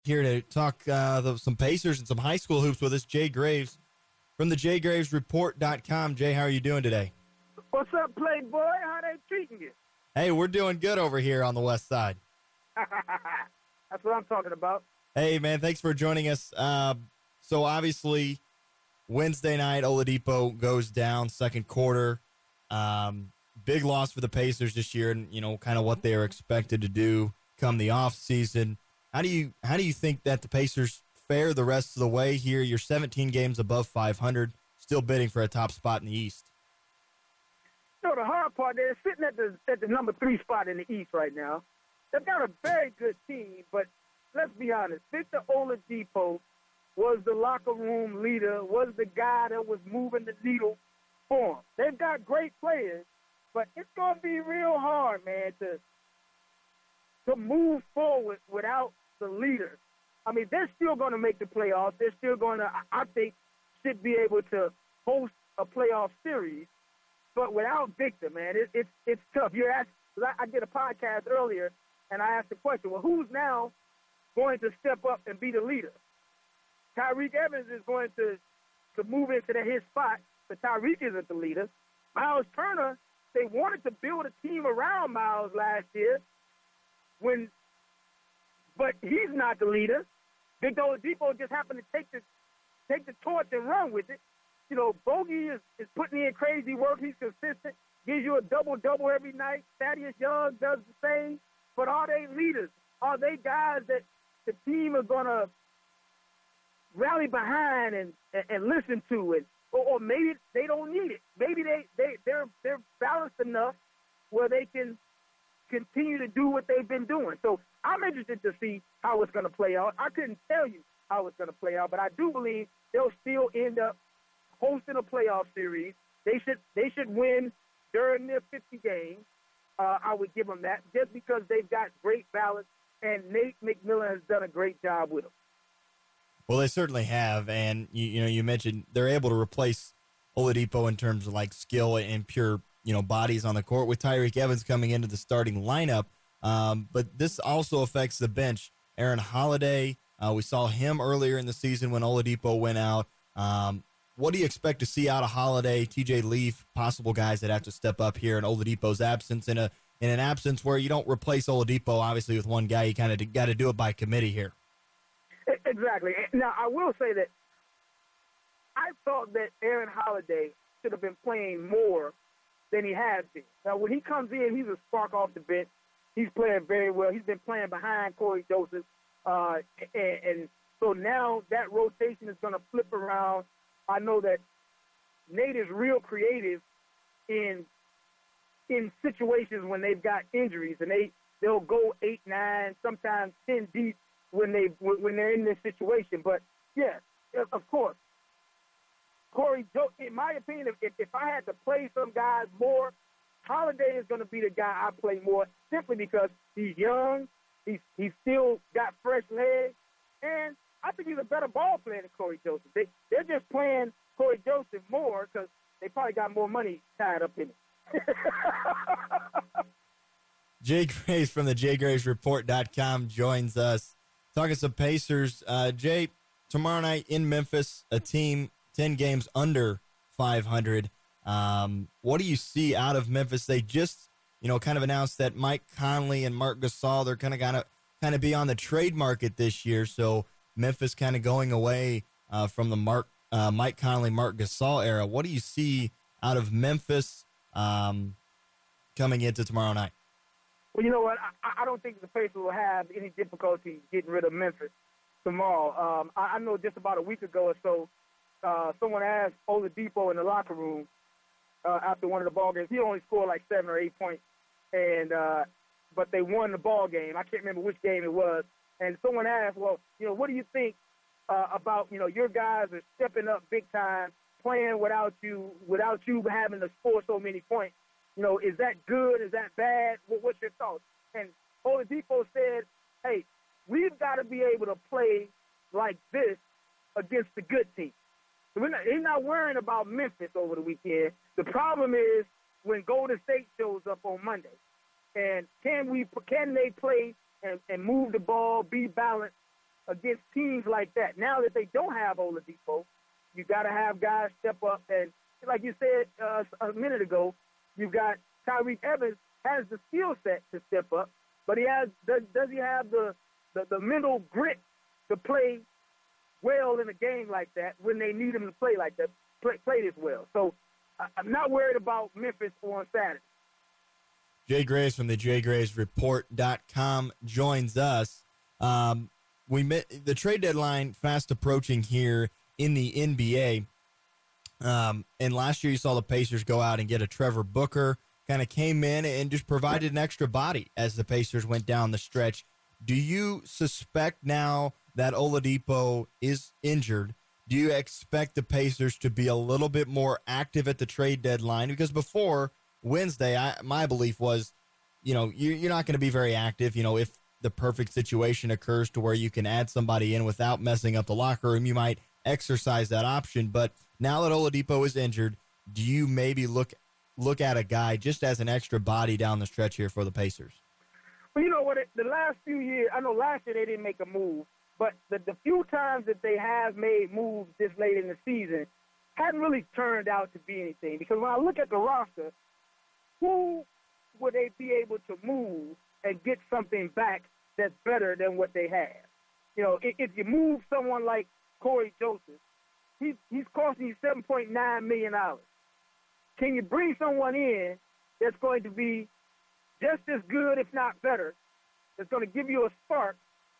Here to talk some Pacers and some high school hoops with us, Jay Graves from the JayGravesReport.com. Jay, how are you doing today? What's up, Playboy? How they treating you? Hey, we're doing good over here on the west side. That's what I'm talking about. Hey, man, thanks for joining us. So obviously, Wednesday night, Oladipo goes down second quarter. Big loss for the Pacers this year, and kind of what they are expected to do come the off season. How do you think that the Pacers fare the rest of the way here? You're 17 games above 500, still bidding for a top spot in the East. The hard part, they're sitting at the number 3 spot in the East right now. They've got a very good team, but let's be honest. Victor Oladipo was the locker room leader, was the guy that was moving the needle for them. They've got great players, but it's going to be real hard, man, to move forward without the leader. I mean, they're still going to make the playoffs. They're still going to, I think, should be able to host a playoff series. But without Victor, man, it's tough. I did a podcast earlier, and I asked the question, well, who's now going to step up and be the leader? Tyreke Evans is going to move into his spot, but Tyreke isn't the leader. Miles Turner, they wanted to build a team around Miles last year, but he's not the leader. Victor Oladipo just happened to take the torch and run with it. Bogey is putting in crazy work. He's consistent, gives you a double-double every night. Thaddeus Young does the same. But are they leaders? Are they guys that the team is going to rally behind and listen to it? Or maybe they don't need it. Maybe they're balanced enough where they can continue to do what they've been doing. So I'm interested to see how it's going to play out. I couldn't tell you how it's going to play out, but I do believe they'll still end up hosting a playoff series. They should win during their 50 games. I would give them that just because they've got great balance, and Nate McMillan has done a great job with them. Well, they certainly have, and you mentioned they're able to replace Oladipo in terms of like skill and pure bodies on the court with Tyreke Evans coming into the starting lineup. But this also affects the bench. Aaron Holiday, we saw him earlier in the season when Oladipo went out. What do you expect to see out of Holiday, TJ Leaf, possible guys that have to step up here in Oladipo's absence, in an absence where you don't replace Oladipo, obviously, with one guy? You kind of got to do it by committee here. Exactly. Now, I will say that I thought that Aaron Holiday should have been playing more than he has been. Now, when he comes in, he's a spark off the bench. He's playing very well. He's been playing behind Corey Joseph. And so now that rotation is going to flip around. I know that Nate is real creative in situations when they've got injuries, and they'll go 8, 9, sometimes 10 deep when they're in this situation. But yeah, of course, Corey, in my opinion, if I had to play some guys more, Holiday is going to be the guy I play more, simply because he's young, he's still got fresh legs, and I think he's a better ball player than Corey Joseph. They're just playing Corey Joseph more because they probably got more money tied up in it. Jay Graves from the JayGravesReport.com joins us. Talking some Pacers. Jay, tomorrow night in Memphis, a team 10 games under 500. What do you see out of Memphis? They just, kind of announced that Mike Conley and Marc Gasol, they're kind of be on the trade market this year. So Memphis kind of going away from the Mike Conley, Marc Gasol era. What do you see out of Memphis coming into tomorrow night? Well, you know what? I don't think the Pacers will have any difficulty getting rid of Memphis tomorrow. I know just about a week ago or so, someone asked Oladipo in the locker room after one of the ball games. He only scored like 7 or 8 points, but they won the ball game. I can't remember which game it was. And someone asked, well, what do you think about, your guys are stepping up big time, playing without you having to score so many points? Is that good? Is that bad? What's your thoughts? And Oladipo said, hey, we've got to be able to play like this against the good team. So he's not worrying about Memphis over the weekend. The problem is when Golden State shows up on Monday. And can they play and move the ball, be balanced against teams like that. Now that they don't have Oladipo, you got to have guys step up. And like you said a minute ago, you've got Tyreke Evans has the skill set to step up, but does he have the mental grit to play well in a game like that when they need him to play like that, play this well? So I'm not worried about Memphis on Saturday. Jay Graves from the JayGravesReport.com joins us. The trade deadline fast approaching here in the NBA. And last year you saw the Pacers go out and get a Trevor Booker, kind of came in and just provided an extra body as the Pacers went down the stretch. Do you suspect now that Oladipo is injured, do you expect the Pacers to be a little bit more active at the trade deadline? Because before Wednesday, my belief was, you're not going to be very active. If the perfect situation occurs to where you can add somebody in without messing up the locker room, you might exercise that option. But now that Oladipo is injured, do you maybe look at a guy just as an extra body down the stretch here for the Pacers? Well, you know what? The last few years, I know last year they didn't make a move, but the few times that they have made moves this late in the season hadn't really turned out to be anything. Because when I look at the roster, who would they be able to move and get something back that's better than what they have? If you move someone like Corey Joseph, he's costing you $7.9 million. Can you bring someone in that's going to be just as good, if not better, that's going to give you a spark?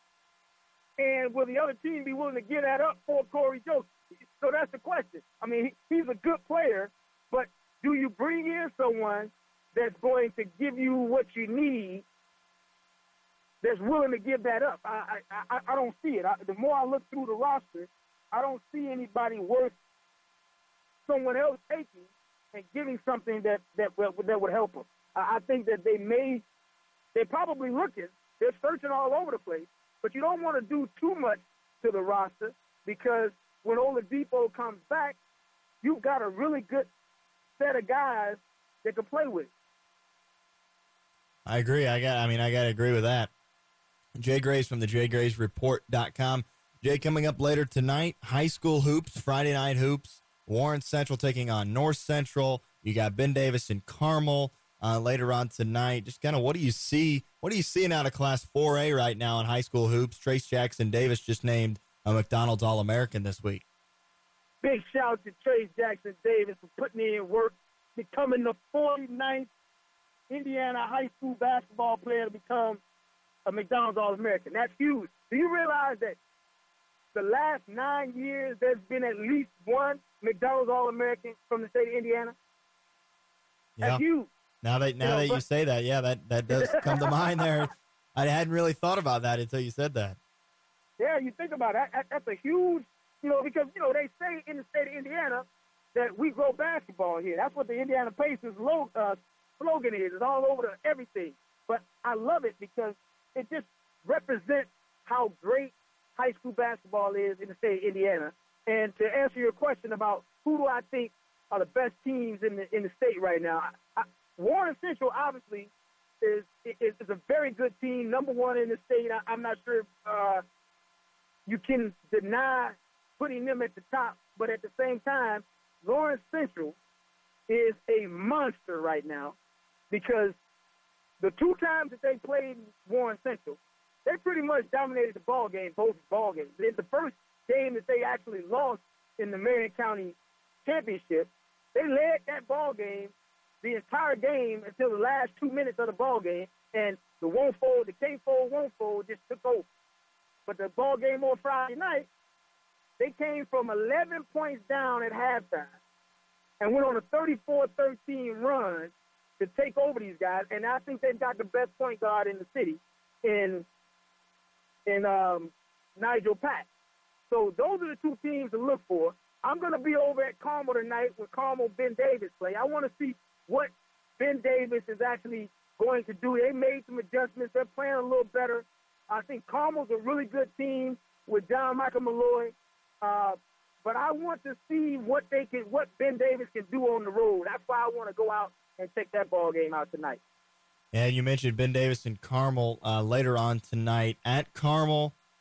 And will the other team be willing to give that up for Corey Joseph? So that's the question. I mean, he's a good player, but do you bring in someone that's going to give you what you need, that's willing to give that up? I don't see it. The more I look through the roster, I don't see anybody worth someone else taking and giving something that would help them. I think that they're probably looking. They're searching all over the place, but you don't want to do too much to the roster because when Oladipo comes back, you've got a really good set of guys that can play with. I agree. I got to agree with that. Jay Graves from the JayGravesReport.com. Jay, coming up later tonight, high school hoops, Friday night hoops, Warren Central taking on North Central. You got Ben Davis and Carmel later on tonight. Just kind of what do you see? What are you seeing out of Class 4A right now in high school hoops? Trace Jackson Davis just named a McDonald's All-American this week. Big shout to Trace Jackson Davis for putting in work, becoming the 49th Indiana high school basketball player to become a McDonald's All-American. That's huge. Do you realize that the last 9 years there's been at least one McDonald's All-American from the state of Indiana? That's huge. Now that you say that, yeah, that does come to mind there. I hadn't really thought about that until you said that. Yeah, you think about it. That's a huge, because, they say in the state of Indiana that we grow basketball here. That's what the Indiana Pacers slogan is. It's all over everything. But I love it because it just represents how great high school basketball is in the state of Indiana. And to answer your question about who do I think are the best teams in the state right now, Warren Central obviously is a very good team, number one in the state. I'm not sure if you can deny putting them at the top, but at the same time, Lawrence Central is a monster right now because the two times that they played Warren Central, they pretty much dominated the ball game, both ball games. The first game that they actually lost in the Marion County Championship, they led that ball game the entire game until the last 2 minutes of the ball game, and the can't fold just took over. But the ball game on Friday night, they came from 11 points down at halftime and went on a 34-13 run to take over these guys. And I think they've got the best point guard in the city in Nigel Pack. So those are the two teams to look for. I'm going to be over at Carmel tonight with Carmel Ben Davis play. I want to see what Ben Davis is actually going to do. They made some adjustments. They're playing a little better. I think Carmel's a really good team with John Michael Malloy. But I want to see what Ben Davis can do on the road. That's why I want to go out and check that ball game out tonight. And you mentioned Ben Davis and Carmel later on tonight at Carmel.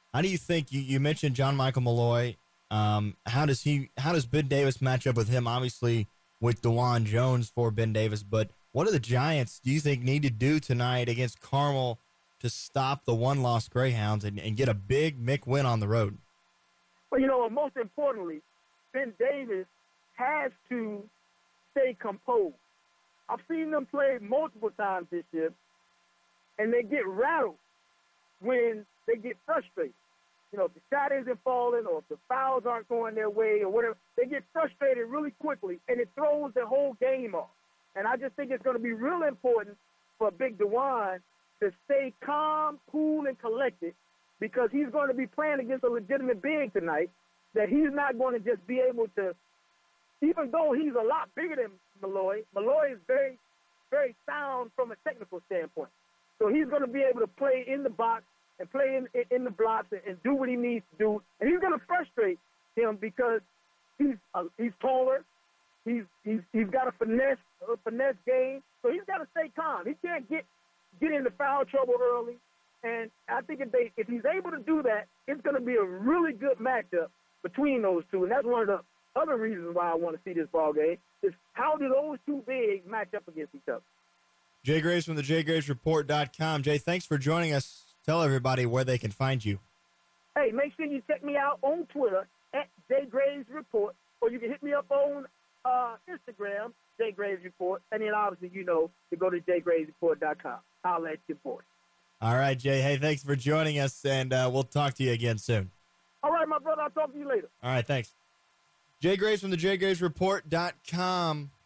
How do you think you mentioned John Michael Malloy? How does Ben Davis match up with him? Obviously, with DeJuan Jones for Ben Davis, but what do the Giants, do you think, need to do tonight against Carmel to stop the one-loss Greyhounds and get a big Mick win on the road? Well, most importantly, Ben Davis has to stay composed. I've seen them play multiple times this year, and they get rattled when they get frustrated. If the shot isn't falling or if the fouls aren't going their way or whatever, they get frustrated really quickly, and it throws the whole game off. And I just think it's going to be real important for Big DeJuan to stay calm, cool, and collected, because he's going to be playing against a legitimate big tonight, that he's not going to just be able to, even though he's a lot bigger than Malloy is very, very sound from a technical standpoint. So he's going to be able to play in the box and play in the blocks and do what he needs to do. And he's going to frustrate him because he's taller. He's got a finesse game. So he's got to stay calm. He can't get into foul trouble early. And I think if he's able to do that, it's going to be a really good matchup between those two. And that's one of the other reasons why I want to see this ball game, is how do those two bigs match up against each other. Jay Graves from the JayGravesReport.com. Jay, thanks for joining us. Tell everybody where they can find you. Hey, make sure you check me out on Twitter at JayGravesReport, or you can hit me up on Instagram, JayGravesReport, and then obviously, to go to JayGravesReport.com. I'll let you boy. All right, Jay. Hey, thanks for joining us, and we'll talk to you again soon. All right, my brother. I'll talk to you later. All right, thanks. Jay Graves from the JayGravesReport.com.